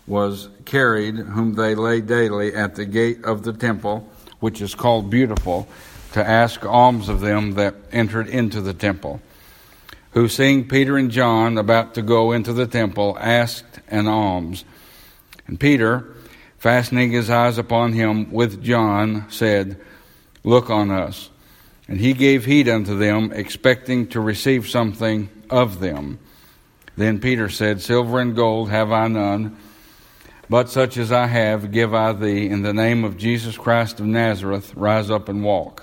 was carried, whom they laid daily at the gate of the temple, which is called Beautiful, to ask alms of them that entered into the temple, who, seeing Peter and John about to go into the temple, asked an alms. And Peter, fastening his eyes upon him with John, said, Look on us. And he gave heed unto them, expecting to receive something of them. Then Peter said, Silver and gold have I none, but such as I have give I thee. In the name of Jesus Christ of Nazareth, rise up and walk.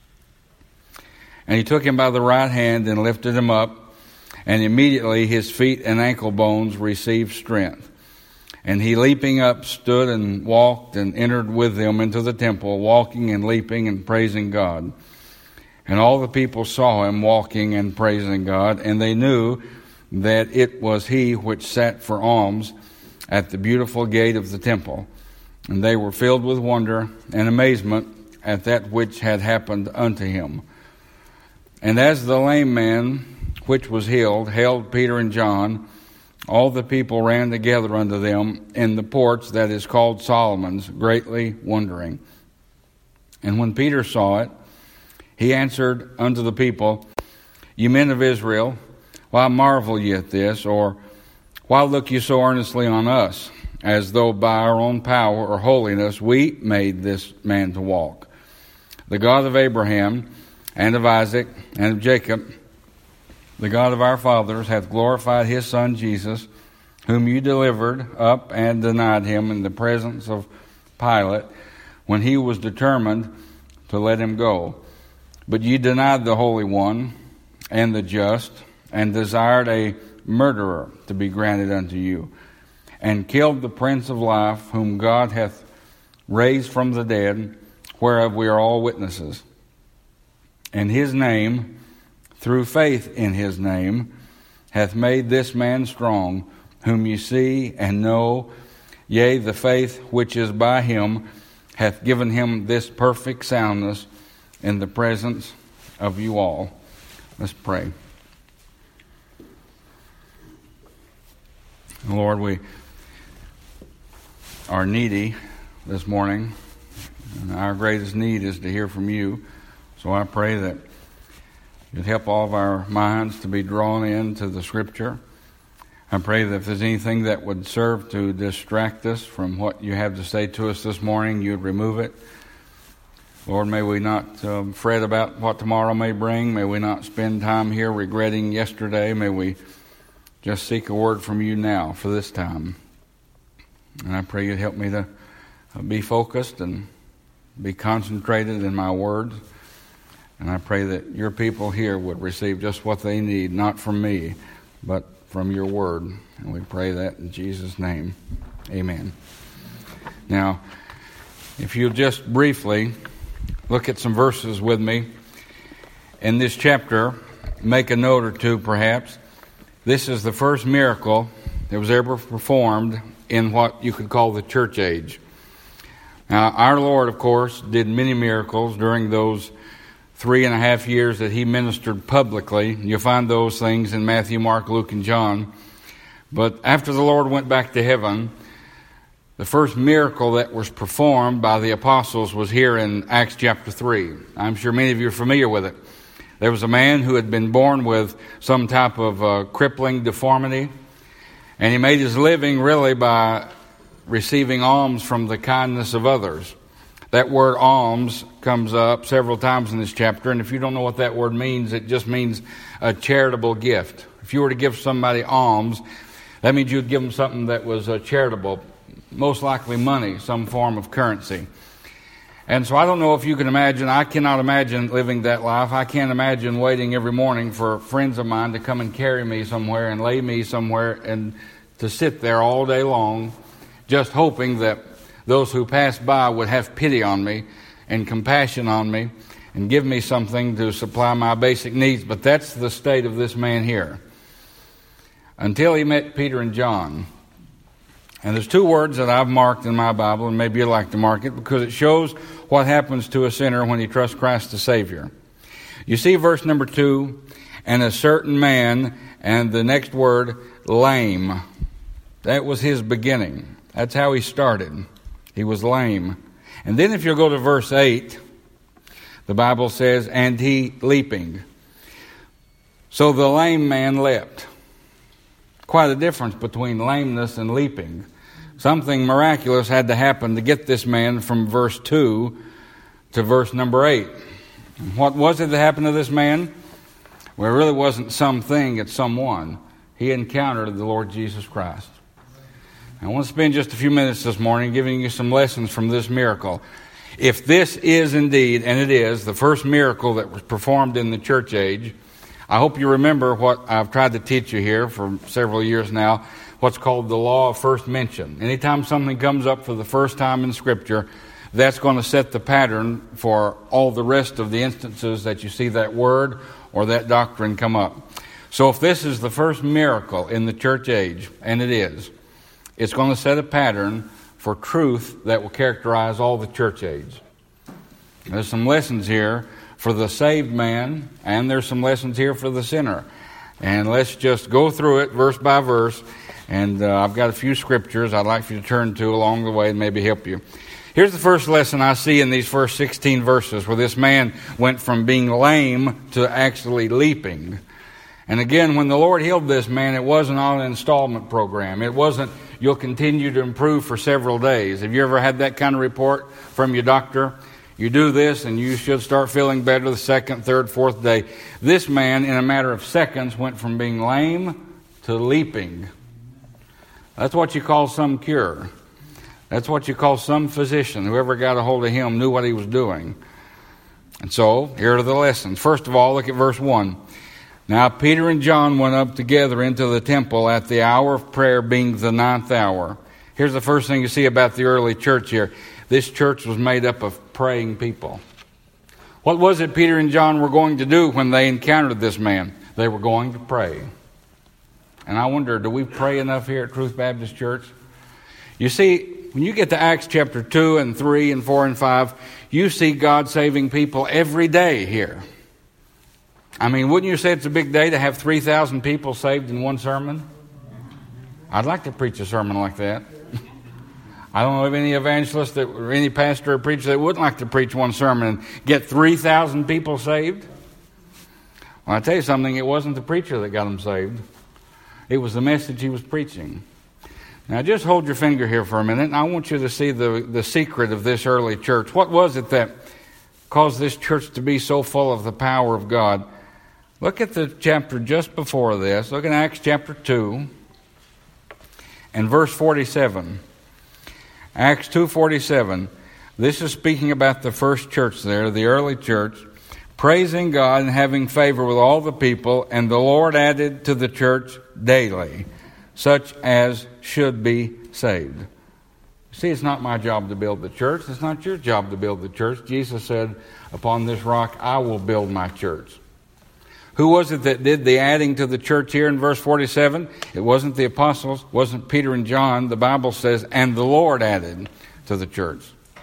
And he took him by the right hand and lifted him up, and immediately his feet and ankle bones received strength. And he, leaping up, stood and walked and entered with them into the temple, walking and leaping and praising God. And all the people saw him walking and praising God, and they knew that it was he which sat for alms at the beautiful gate of the temple. And they were filled with wonder and amazement at that which had happened unto him. And as the lame man which was healed held Peter and John, all the people ran together unto them in the porch that is called Solomon's, greatly wondering. And when Peter saw it, he answered unto the people, Ye men of Israel, why marvel ye at this? Or why look ye so earnestly on us, as though by our own power or holiness we made this man to walk? The God of Abraham, and of Isaac, and of Jacob, the God of our fathers, hath glorified his Son Jesus, whom you delivered up and denied him in the presence of Pilate, when he was determined to let him go. But ye denied the Holy One and the just, and desired a murderer to be granted unto you, and killed the Prince of Life, whom God hath raised from the dead, whereof we are all witnesses. And his name, through faith in his name, hath made this man strong, whom you see and know. Yea, the faith which is by him hath given him this perfect soundness in the presence of you all. Let's pray. Lord, we are needy this morning, and our greatest need is to hear from you. So I pray that you'd help all of our minds to be drawn into the Scripture. I pray that if there's anything that would serve to distract us from what you have to say to us this morning, you'd remove it. Lord, may we not fret about what tomorrow may bring. May we not spend time here regretting yesterday. May we just seek a word from you now for this time. And I pray you'd help me to be focused and be concentrated in my words. And I pray that your people here would receive just what they need, not from me, but from your word. And we pray that in Jesus' name. Amen. Now, if you'll just briefly look at some verses with me in this chapter, make a note or two perhaps. This is the first miracle that was ever performed in what you could call the church age. Now, our Lord, of course, did many miracles during those 3.5 years that he ministered publicly. You'll find those things in Matthew, Mark, Luke, and John. But after the Lord went back to heaven, the first miracle that was performed by the apostles was here in Acts chapter 3. I'm sure many of you are familiar with it. There was a man who had been born with some type of crippling deformity, and he made his living really by receiving alms from the kindness of others. That word alms comes up several times in this chapter, and if you don't know what that word means, it just means a charitable gift. If you were to give somebody alms, that means you'd give them something that was charitable, most likely money, some form of currency. And so I don't know if you can imagine, I cannot imagine living that life. I can't imagine waiting every morning for friends of mine to come and carry me somewhere and lay me somewhere and to sit there all day long, just hoping that those who pass by would have pity on me and compassion on me and give me something to supply my basic needs. But that's the state of this man here. Until he met Peter and John. And there's two words that I've marked in my Bible, and maybe you'd like to mark it, because it shows what happens to a sinner when he trusts Christ as Savior. You see verse number 2, and a certain man, and the next word, lame. That was his beginning. That's how he started. He was lame. And then if you go to verse 8, the Bible says, and he leaping. So the lame man leapt. Quite a difference between lameness and leaping. Something miraculous had to happen to get this man from verse 2 to verse number 8. What was it that happened to this man? Well, it really wasn't something, it's someone. He encountered the Lord Jesus Christ. I want to spend just a few minutes this morning giving you some lessons from this miracle. If this is indeed, and it is, the first miracle that was performed in the church age, I hope you remember what I've tried to teach you here for several years now, what's called the law of first mention. Anytime something comes up for the first time in Scripture, that's going to set the pattern for all the rest of the instances that you see that word or that doctrine come up. So if this is the first miracle in the church age, and it is, it's going to set a pattern for truth that will characterize all the church age. There's some lessons here for the saved man, and there's some lessons here for the sinner. And let's just go through it verse by verse. And I've got a few scriptures I'd like for you to turn to along the way and maybe help you. Here's the first lesson I see in these first 16 verses, where this man went from being lame to actually leaping. And again, when the Lord healed this man, it wasn't on an installment program. It wasn't, you'll continue to improve for several days. Have you ever had that kind of report from your doctor? You do this and you should start feeling better the second, third, fourth day. This man, in a matter of seconds, went from being lame to leaping. That's what you call some cure. That's what you call some physician. Whoever got a hold of him knew what he was doing. And so, here are the lessons. First of all, look at verse 1. Now Peter and John went up together into the temple at the hour of prayer, being the 9th hour. Here's the first thing you see about the early church here. This church was made up of praying people. What was it Peter and John were going to do when they encountered this man? They were going to pray. And I wonder, do we pray enough here at Truth Baptist Church? You see, when you get to Acts chapter 2 and 3 and 4 and 5, you see God saving people every day here. I mean, wouldn't you say it's a big day to have 3,000 people saved in one sermon? I'd like to preach a sermon like that. I don't know of any evangelist or any pastor or preacher that wouldn't like to preach one sermon and get 3,000 people saved. Well, I tell you something, it wasn't the preacher that got them saved. It was the message he was preaching. Now, just hold your finger here for a minute, and I want you to see the secret of this early church. What was it that caused this church to be so full of the power of God? Look at the chapter just before this. Look at Acts chapter 2 and verse 47. Acts 2:47. This is speaking about the first church there, the early church, praising God and having favor with all the people, and the Lord added to the church daily such as should be saved. See, it's not my job to build the church. It's not your job to build the church. Jesus said, upon this rock I will build my church. Who was it that did the adding to the church here in verse 47? It wasn't the apostles, it wasn't Peter and John. The Bible says, and the Lord added to the church.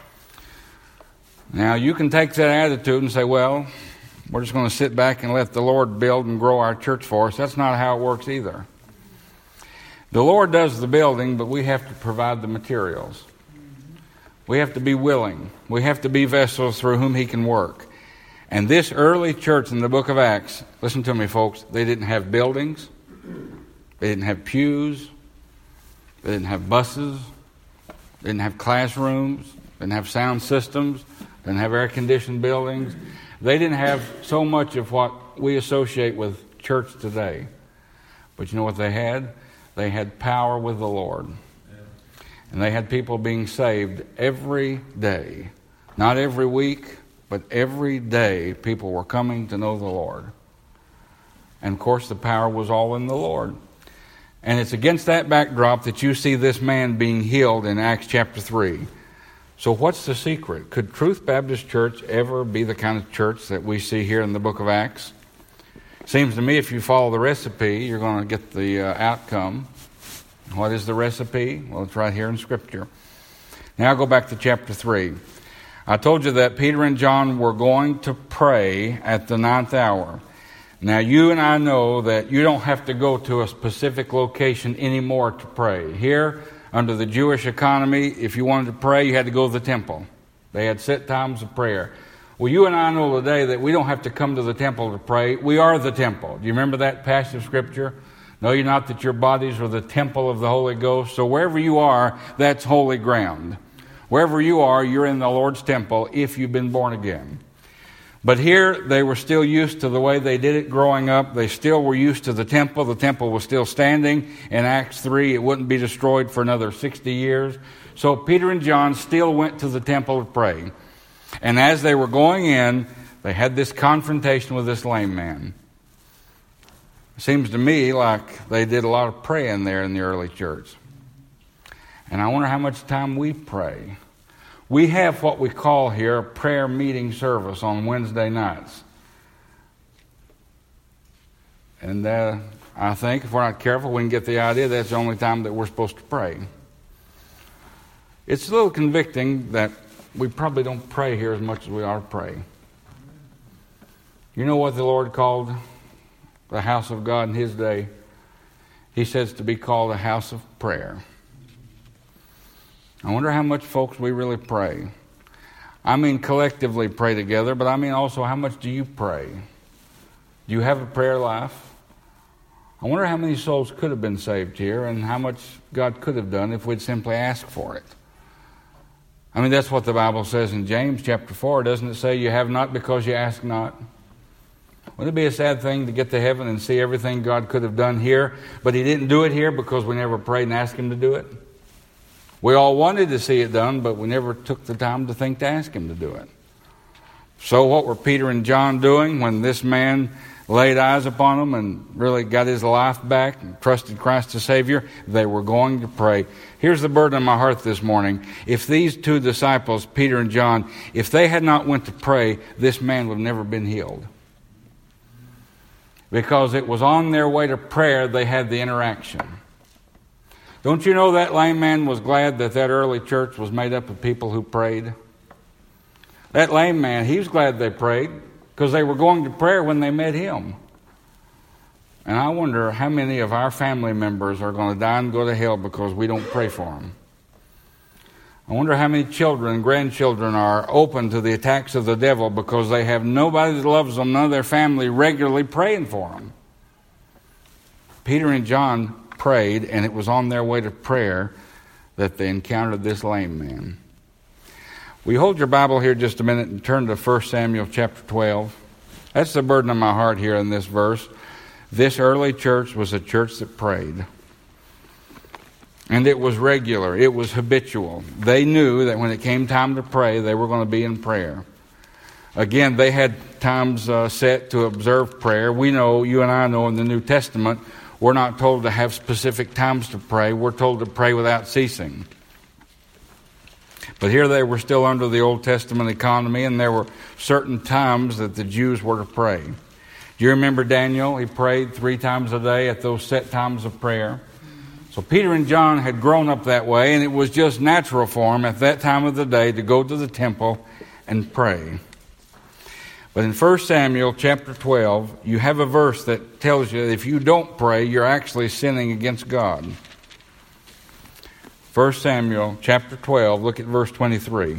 Now, you can take that attitude and say, well, we're just going to sit back and let the Lord build and grow our church for us. That's not how it works either. The Lord does the building, but we have to provide the materials. We have to be willing. We have to be vessels through whom He can work. And this early church in the book of Acts, listen to me, folks, they didn't have buildings. They didn't have pews. They didn't have buses. They didn't have classrooms. They didn't have sound systems. They didn't have air-conditioned buildings. They didn't have so much of what we associate with church today. But you know what they had? They had power with the Lord. And they had people being saved every day. Not every week, but every day people were coming to know the Lord. And of course the power was all in the Lord. And it's against that backdrop that you see this man being healed in Acts chapter 3. So what's the secret? Could Truth Baptist Church ever be the kind of church that we see here in the book of Acts? Seems to me if you follow the recipe, you're going to get the outcome. What is the recipe? Well, it's right here in Scripture. Now I'll go back to chapter 3. I told you that Peter and John were going to pray at the 9th hour. Now you and I know that you don't have to go to a specific location anymore to pray. Here, under the Jewish economy, if you wanted to pray, you had to go to the temple. They had set times of prayer. Well, you and I know today that we don't have to come to the temple to pray. We are the temple. Do you remember that passage of Scripture? Know ye not that your bodies are the temple of the Holy Ghost? So wherever you are, that's holy ground. Wherever you are, you're in the Lord's temple if you've been born again. But here, they were still used to the way they did it growing up. They still were used to the temple. The temple was still standing. In Acts 3, it wouldn't be destroyed for another 60 years. So Peter and John still went to the temple to pray. And as they were going in, they had this confrontation with this lame man. It seems to me like they did a lot of praying there in the early church. And I wonder how much time we pray. We have what we call here a prayer meeting service on Wednesday nights. And I think if we're not careful, we can get the idea that's the only time that we're supposed to pray. It's a little convicting that we probably don't pray here as much as we ought to pray. You know what the Lord called the house of God in His day? He says to be called a house of prayer. I wonder how much, folks, we really pray. I mean collectively pray together, but I mean also how much do you pray? Do you have a prayer life? I wonder how many souls could have been saved here and how much God could have done if we'd simply ask for it. I mean, that's what the Bible says in James chapter 4. Doesn't it say you have not because you ask not? Wouldn't it be a sad thing to get to heaven and see everything God could have done here, but He didn't do it here because we never prayed and asked Him to do it? We all wanted to see it done, but we never took the time to think to ask Him to do it. So what were Peter and John doing when this man laid eyes upon them and really got his life back and trusted Christ as Savior? They were going to pray. Here's the burden on my heart this morning. If these two disciples, Peter and John, if they had not went to pray, this man would have never been healed. Because it was on their way to prayer they had the interaction. Don't you know that lame man was glad that early church was made up of people who prayed? That lame man, he was glad they prayed because they were going to prayer when they met him. And I wonder how many of our family members are going to die and go to hell because we don't pray for them. I wonder how many children and grandchildren are open to the attacks of the devil because they have nobody that loves them, none of their family regularly praying for them. Peter and John prayed, and it was on their way to prayer that they encountered this lame man. Will you hold your Bible here just a minute and turn to 1 Samuel chapter 12? That's the burden of my heart here in this verse. This early church was a church that prayed. And it was regular. It was habitual. They knew that when it came time to pray, they were going to be in prayer. Again, they had times set to observe prayer. We know, you and I know in the New Testament, we're not told to have specific times to pray. We're told to pray without ceasing. But here they were still under the Old Testament economy, and there were certain times that the Jews were to pray. Do you remember Daniel? He prayed 3 times a day at those set times of prayer. So Peter and John had grown up that way, and it was just natural for them at that time of the day to go to the temple and pray. But in 1 Samuel chapter 12, you have a verse that tells you that if you don't pray, you're actually sinning against God. 1 Samuel chapter 12, look at verse 23.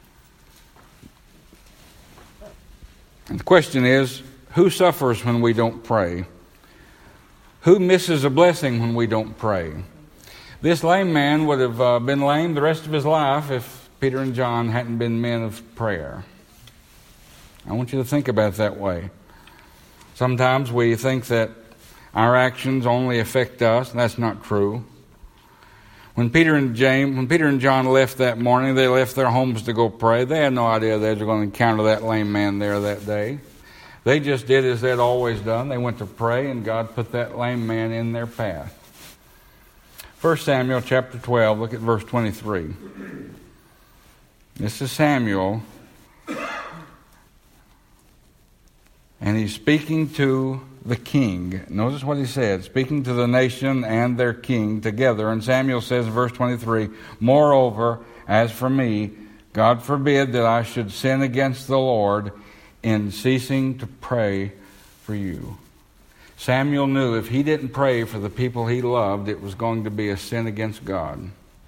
And the question is, who suffers when we don't pray? Who misses a blessing when we don't pray? This lame man would have been lame the rest of his life if Peter and John hadn't been men of prayer. I want you to think about it that way. Sometimes we think that our actions only affect us, and that's not true. When Peter and John left that morning, they left their homes to go pray. They had no idea they were going to encounter that lame man there that day. They just did as they'd always done. They went to pray, and God put that lame man in their path. 1 Samuel chapter 12, look at verse 23. This is Samuel, and he's speaking to the king. Notice what he said, speaking to the nation and their king together. And Samuel says in verse 23, "Moreover, as for me, God forbid that I should sin against the Lord in ceasing to pray for you." Samuel knew if he didn't pray for the people he loved, it was going to be a sin against God.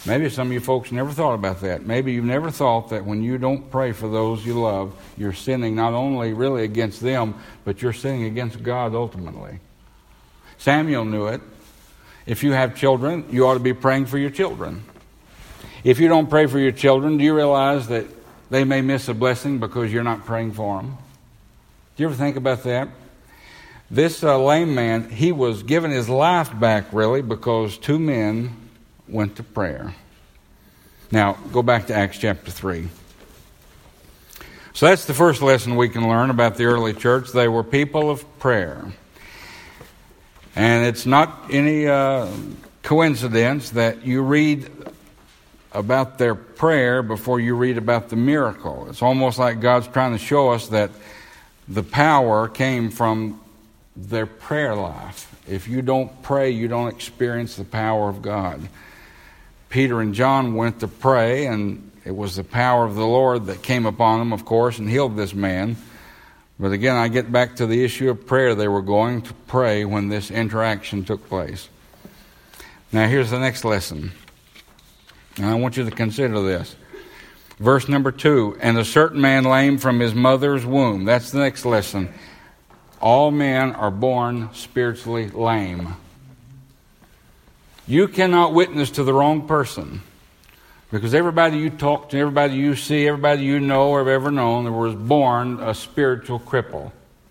Maybe some of you folks never thought about that. Maybe you've never thought that when you don't pray for those you love, you're sinning not only really against them, but you're sinning against God ultimately. Samuel knew it. If you have children, you ought to be praying for your children. If you don't pray for your children, do you realize that they may miss a blessing because you're not praying for them? Do you ever think about that? This lame man, he was given his life back really because two men went to prayer. Now, go back to Acts chapter 3. So that's the first lesson we can learn about the early church. They were people of prayer. And it's not any coincidence that you read about their prayer before you read about the miracle. It's almost like God's trying to show us that the power came from their prayer life. If you don't pray, you don't experience the power of God. Peter and John went to pray, and it was the power of the Lord that came upon them, of course, and healed this man. But again, I get back to the issue of prayer. They were going to pray when this interaction took place. Now, here's the next lesson. And I want you to consider this. Verse number 2, and a certain man lame from his mother's womb. That's the next lesson. All men are born spiritually lame. You cannot witness to the wrong person. Because everybody you talk to, everybody you see, everybody you know or have ever known was born a spiritual cripple.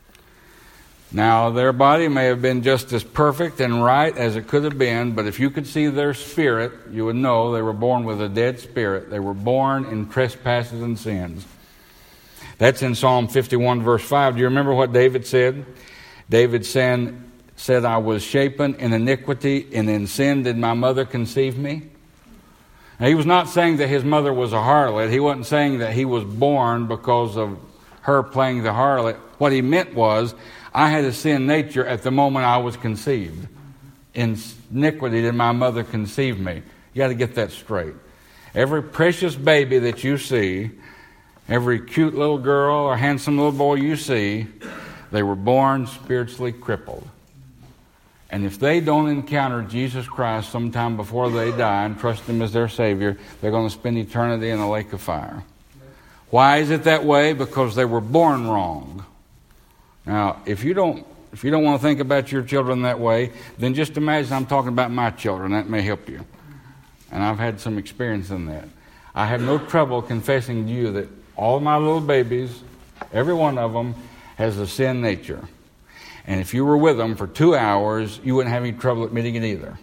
Now, their body may have been just as perfect and right as it could have been, but if you could see their spirit, you would know they were born with a dead spirit. They were born in trespasses and sins. That's in Psalm 51, verse 5. Do you remember what David said? David said, I was shapen in iniquity, and in sin did my mother conceive me. Now, he was not saying that his mother was a harlot. He wasn't saying that he was born because of her playing the harlot. What he meant was, I had a sin nature at the moment I was conceived. In iniquity did my mother conceive me. You got to get that straight. Every precious baby that you see, every cute little girl or handsome little boy you see, they were born spiritually crippled. And if they don't encounter Jesus Christ sometime before they die and trust Him as their Savior, they're going to spend eternity in a lake of fire. Why is it that way? Because they were born wrong. Now, if you don't want to think about your children that way, then just imagine I'm talking about my children. That may help you. And I've had some experience in that. I have no trouble confessing to you that all my little babies, every one of them, has a sin nature. And if you were with them for 2 hours, you wouldn't have any trouble admitting it either.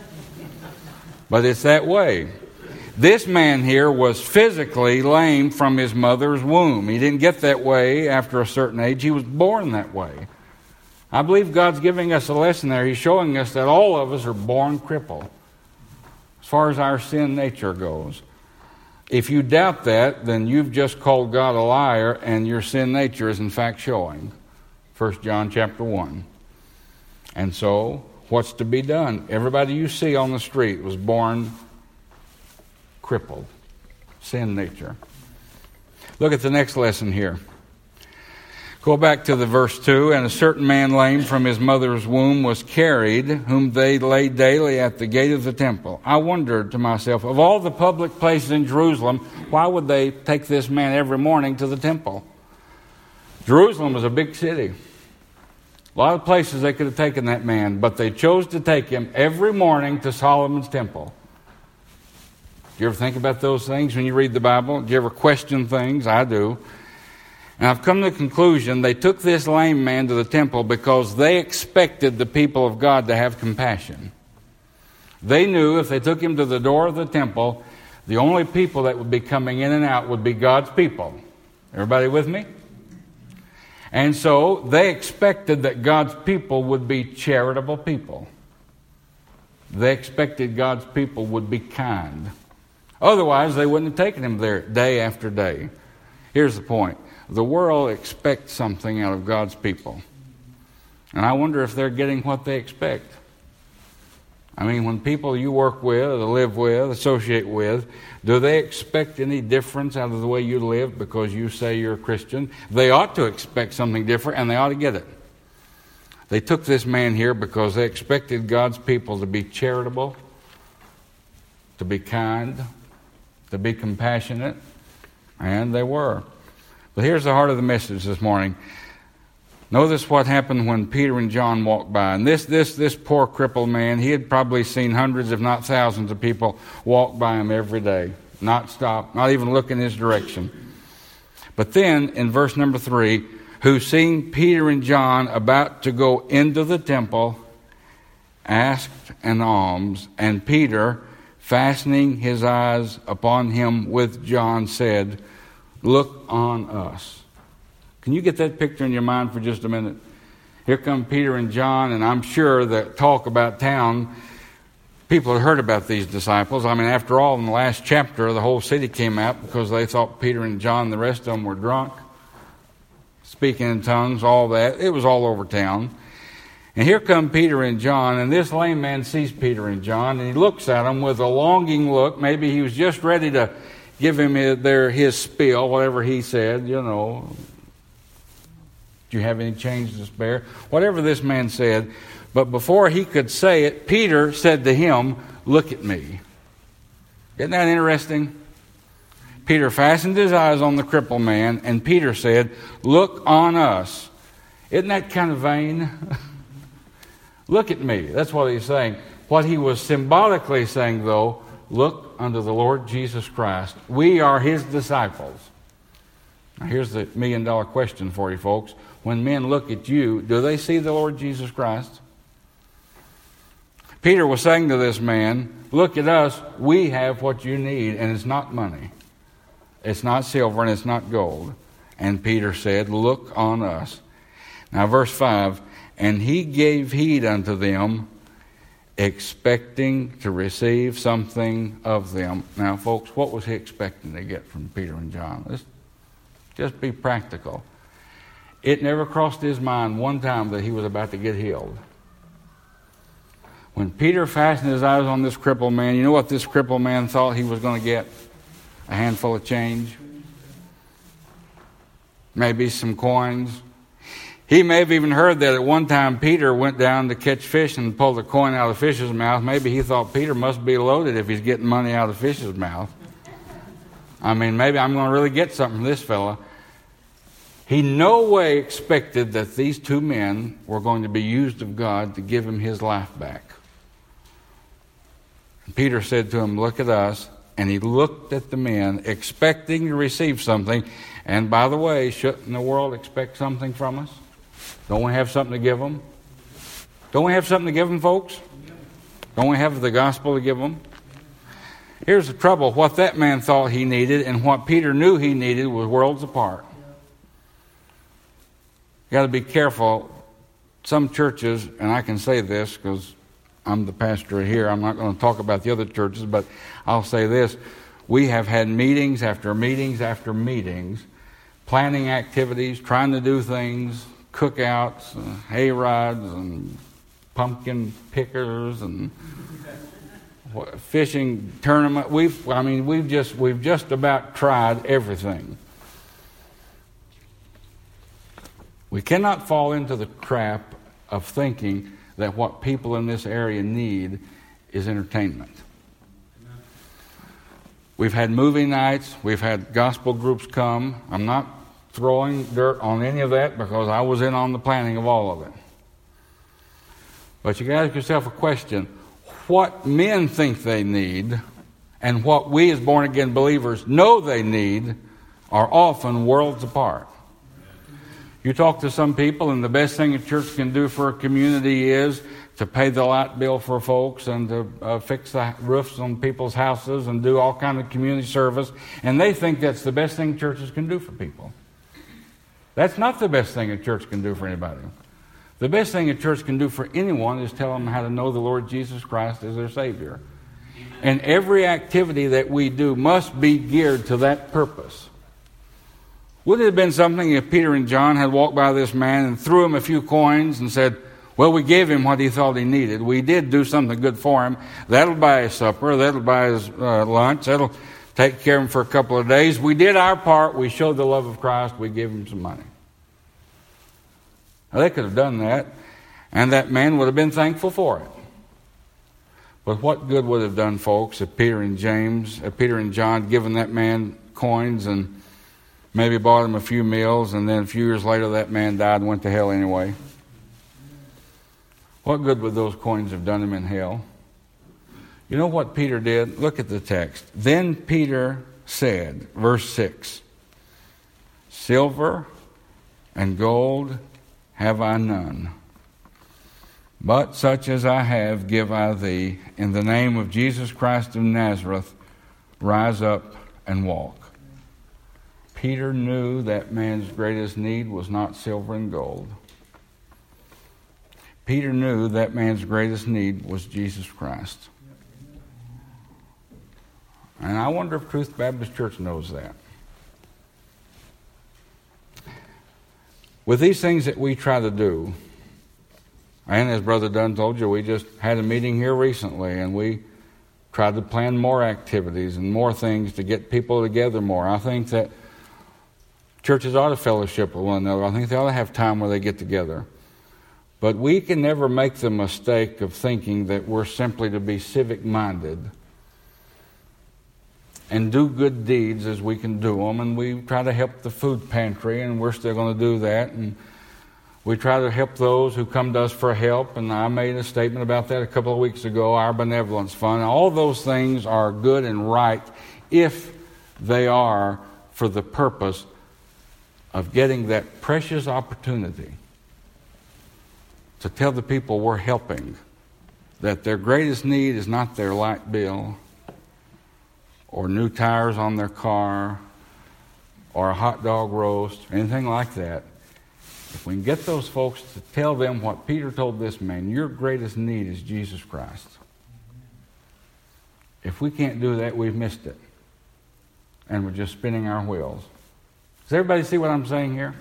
But it's that way. This man here was physically lame from his mother's womb. He didn't get that way after a certain age. He was born that way. I believe God's giving us a lesson there. He's showing us that all of us are born crippled as far as our sin nature goes. If you doubt that, then you've just called God a liar, and your sin nature is in fact showing. 1 John chapter 1. And so, what's to be done? Everybody you see on the street was born crippled. Sin nature. Look at the next lesson here. Go back to the verse 2. And a certain man lame from his mother's womb was carried, whom they laid daily at the gate of the temple. I wondered to myself, of all the public places in Jerusalem, why would they take this man every morning to the temple? Jerusalem was a big city. A lot of places they could have taken that man, but they chose to take him every morning to Solomon's temple. Do you ever think about those things when you read the Bible? Do you ever question things? I do. And I've come to the conclusion they took this lame man to the temple because they expected the people of God to have compassion. They knew if they took him to the door of the temple, the only people that would be coming in and out would be God's people. Everybody with me? And so they expected that God's people would be charitable people. They expected God's people would be kind. Otherwise, they wouldn't have taken him there day after day. Here's the point. The world expects something out of God's people. And I wonder if they're getting what they expect. I mean, when people you work with, or live with, associate with, do they expect any difference out of the way you live because you say you're a Christian? They ought to expect something different, and they ought to get it. They took this man here because they expected God's people to be charitable, to be kind, to be compassionate, and they were. But here's the heart of the message this morning. Notice what happened when Peter and John walked by. And this poor crippled man, he had probably seen hundreds, if not thousands, of people walk by him every day, not stop, not even look in his direction. But then, in verse number 3, who seeing Peter and John about to go into the temple, asked an alms, and Peter, fastening his eyes upon him with John, said, "Look on us." Can you get that picture in your mind for just a minute? Here come Peter and John, and I'm sure that talk about town, people had heard about these disciples. I mean, after all, in the last chapter, the whole city came out because they thought Peter and John and the rest of them were drunk, speaking in tongues, all that. It was all over town. And here come Peter and John, and this lame man sees Peter and John, and he looks at them with a longing look. Maybe he was just ready to give him his spiel, whatever he said, Do you have any change to spare? Whatever this man said. But before he could say it, Peter said to him, "Look at me." Isn't that interesting? Peter fastened his eyes on the crippled man, and Peter said, "Look on us." Isn't that kind of vain? Look at me. That's what he's saying. What he was symbolically saying, though, look unto the Lord Jesus Christ. We are his disciples. Now, here's the million-dollar question for you folks. When men look at you, do they see the Lord Jesus Christ? Peter was saying to this man, look at us, we have what you need, and it's not money. It's not silver, and it's not gold. And Peter said, look on us. Now, verse 5, and he gave heed unto them, expecting to receive something of them. Now, folks, what was he expecting to get from Peter and John? Let's just be practical. It never crossed his mind one time that he was about to get healed. When Peter fastened his eyes on this crippled man, you know what this crippled man thought he was going to get? A handful of change. Maybe some coins. He may have even heard that at one time Peter went down to catch fish and pulled a coin out of the fish's mouth. Maybe he thought Peter must be loaded if he's getting money out of the fish's mouth. I mean, maybe I'm going to really get something from this fella. He no way expected that these two men were going to be used of God to give him his life back. And Peter said to him, look at us. And he looked at the men, expecting to receive something. And by the way, shouldn't the world expect something from us? Don't we have something to give them? Don't we have something to give them, folks? Don't we have the gospel to give them? Here's the trouble. What that man thought he needed and what Peter knew he needed was worlds apart. You got to be careful. Some churches, and I can say this because I'm the pastor here. I'm not going to talk about the other churches, but I'll say this. We have had meetings after meetings after meetings, planning activities, trying to do things, cookouts, hay rides, and pumpkin pickers, and fishing tournament. We've just about tried everything. We cannot fall into the trap of thinking that what people in this area need is entertainment. We've had movie nights. We've had gospel groups come. I'm not throwing dirt on any of that because I was in on the planning of all of it. But you got to ask yourself a question. What men think they need and what we as born-again believers know they need are often worlds apart. You talk to some people, and the best thing a church can do for a community is to pay the light bill for folks and to fix the roofs on people's houses and do all kind of community service. And they think that's the best thing churches can do for people. That's not the best thing a church can do for anybody. The best thing a church can do for anyone is tell them how to know the Lord Jesus Christ as their Savior. And every activity that we do must be geared to that purpose. Would it have been something if Peter and John had walked by this man and threw him a few coins and said, well, we gave him what he thought he needed. We did do something good for him. That'll buy his supper. That'll buy his lunch. That'll take care of him for a couple of days. We did our part. We showed the love of Christ. We gave him some money. Now, they could have done that, and that man would have been thankful for it. But what good would it have done, folks, if Peter and John given that man coins and maybe bought him a few meals, and then a few years later that man died and went to hell anyway? What good would those coins have done him in hell? You know what Peter did? Look at the text. Then Peter said, verse 6, silver and gold have I none, but such as I have give I thee. In the name of Jesus Christ of Nazareth, rise up and walk. Peter knew that man's greatest need was not silver and gold. Peter knew that man's greatest need was Jesus Christ. And I wonder if Truth Baptist Church knows that. With these things that we try to do, and as Brother Dunn told you, we just had a meeting here recently, and we tried to plan more activities and more things to get people together more. I think that churches ought to fellowship with one another. I think they ought to have time where they get together. But we can never make the mistake of thinking that we're simply to be civic-minded and do good deeds as we can do them. And we try to help the food pantry, and we're still going to do that. And we try to help those who come to us for help. And I made a statement about that a couple of weeks ago, our benevolence fund. All those things are good and right if they are for the purpose of getting that precious opportunity to tell the people we're helping that their greatest need is not their light bill or new tires on their car or a hot dog roast, anything like that. If we can get those folks to tell them what Peter told this man, your greatest need is Jesus Christ. If we can't do that, we've missed it. And we're just spinning our wheels. Does everybody see what I'm saying here?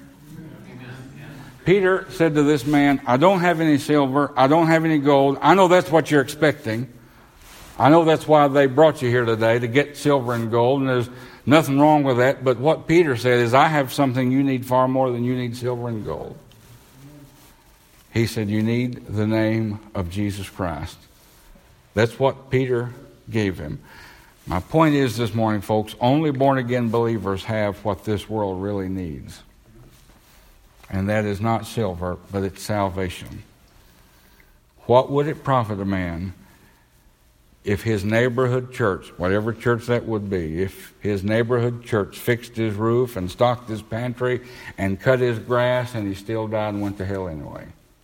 Peter said to this man, I don't have any silver, I don't have any gold. I know that's what you're expecting. I know that's why they brought you here today, to get silver and gold, and there's nothing wrong with that. But what Peter said is, I have something you need far more than you need silver and gold. He said, you need the name of Jesus Christ. That's what Peter gave him. My point is this morning, folks, only born-again believers have what this world really needs. And that is not silver, but it's salvation. What would it profit a man if his neighborhood church, whatever church that would be, if his neighborhood church fixed his roof and stocked his pantry and cut his grass and he still died and went to hell anyway?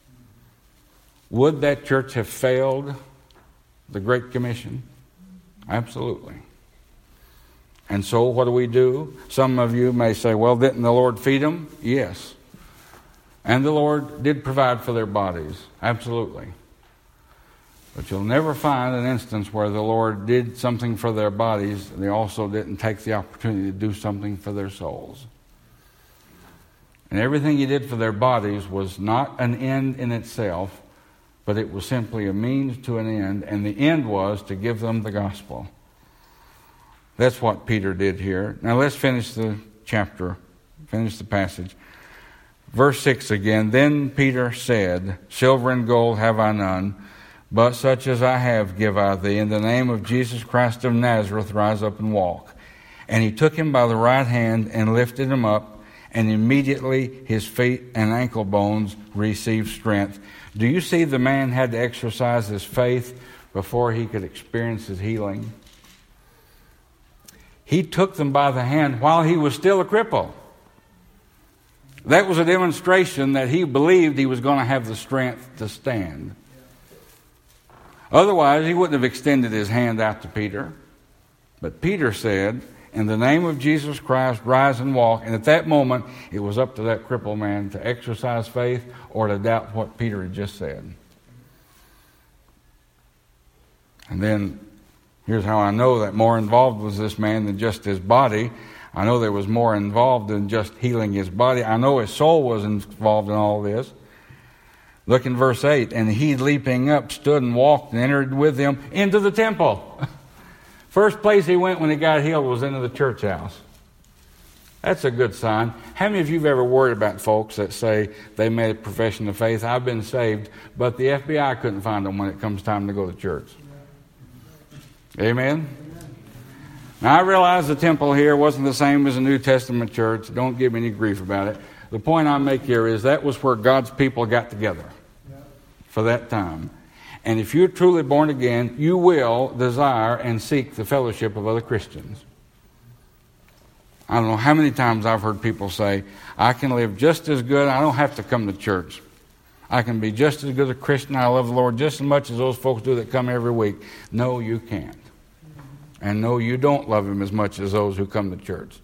Would that church have failed the Great Commission? Absolutely. And so what do? Some of you may say, well, didn't the Lord feed them? Yes. And the Lord did provide for their bodies. Absolutely. But you'll never find an instance where the Lord did something for their bodies and they also didn't take the opportunity to do something for their souls. And everything He did for their bodies was not an end in itself, but it was simply a means to an end, and the end was to give them the gospel. That's what Peter did here. Now let's finish the chapter, finish the passage. Verse 6 again, then Peter said, silver and gold have I none, but such as I have give I thee. In the name of Jesus Christ of Nazareth, rise up and walk. And he took him by the right hand and lifted him up, and immediately his feet and ankle bones received strength. Do you see the man had to exercise his faith before he could experience his healing? He took them by the hand while he was still a cripple. That was a demonstration that he believed he was going to have the strength to stand. Otherwise, he wouldn't have extended his hand out to Peter. But Peter said, in the name of Jesus Christ, rise and walk. And at that moment, it was up to that crippled man to exercise faith or to doubt what Peter had just said. And then, here's how I know that more involved was this man than just his body. I know there was more involved than just healing his body. I know his soul was involved in all this. Look in verse 8. And he, leaping up, stood and walked and entered with them into the temple. First place he went when he got healed was into the church house. That's a good sign. How many of you have ever worried about folks that say they made a profession of faith? I've been saved, but the FBI couldn't find them when it comes time to go to church. Amen? Now, I realize the temple here wasn't the same as the New Testament church. Don't give me any grief about it. The point I make here is that was where God's people got together for that time. And if you're truly born again, you will desire and seek the fellowship of other Christians. I don't know how many times I've heard people say, I can live just as good, I don't have to come to church. I can be just as good a Christian, I love the Lord just as much as those folks do that come every week. No, you can't. And no, you don't love Him as much as those who come to church.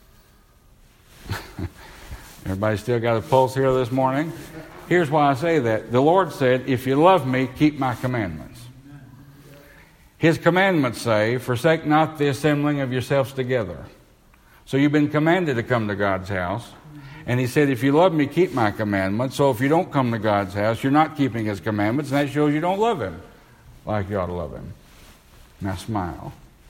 Everybody still got a pulse here this morning? Here's why I say that. The Lord said, if you love me, keep my commandments. His commandments say, forsake not the assembling of yourselves together. So you've been commanded to come to God's house. And He said, if you love me, keep my commandments. So if you don't come to God's house, you're not keeping His commandments, and that shows you don't love Him like you ought to love Him. Now smile.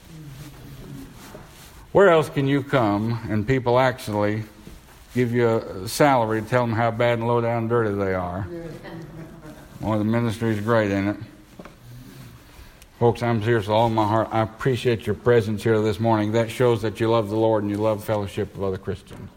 Where else can you come and people actually give you a salary to tell them how bad and low down and dirty they are? Well, the ministry is great, ain't it? Folks, I'm serious with all my heart. I appreciate your presence here this morning. That shows that you love the Lord and you love fellowship of other Christians.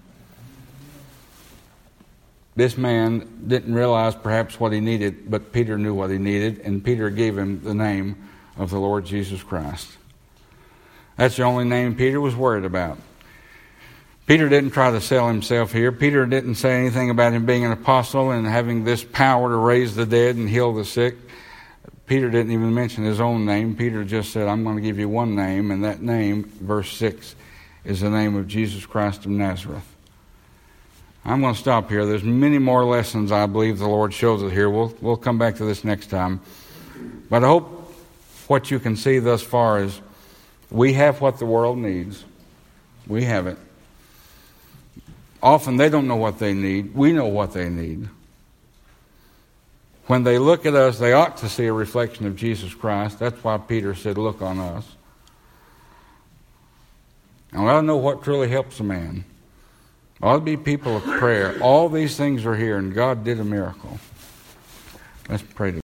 This man didn't realize perhaps what he needed, but Peter knew what he needed, and Peter gave him the name of the Lord Jesus Christ. That's the only name Peter was worried about. Peter didn't try to sell himself here. Peter didn't say anything about him being an apostle and having this power to raise the dead and heal the sick. Peter didn't even mention his own name. Peter just said, I'm going to give you one name, and that name, verse 6, is the name of Jesus Christ of Nazareth. I'm going to stop here. There's many more lessons I believe the Lord shows us here. We'll come back to this next time. But I hope what you can see thus far is we have what the world needs. We have it. Often they don't know what they need. We know what they need. When they look at us, they ought to see a reflection of Jesus Christ. That's why Peter said, look on us. And I know what truly helps a man. Ought to be people of prayer. All these things are here, and God did a miracle. Let's pray together.